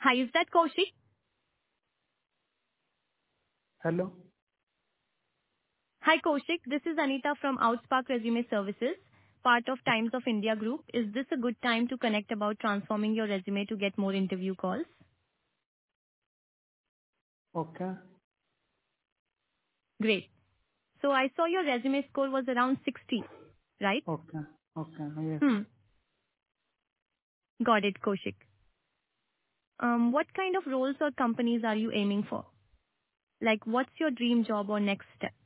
Hi, is that Kaushik? Hello. Hi, Kaushik. This is Anita from Outspark Resume Services, part of Times of India Group. Is this a good time to connect about transforming your resume to get more interview calls? Okay. Great. So I saw your resume score was around 60, right? Okay. Okay. Yes. Got it, Kaushik. What kind of roles or companies are you aiming for? Like, what's your dream job or next step?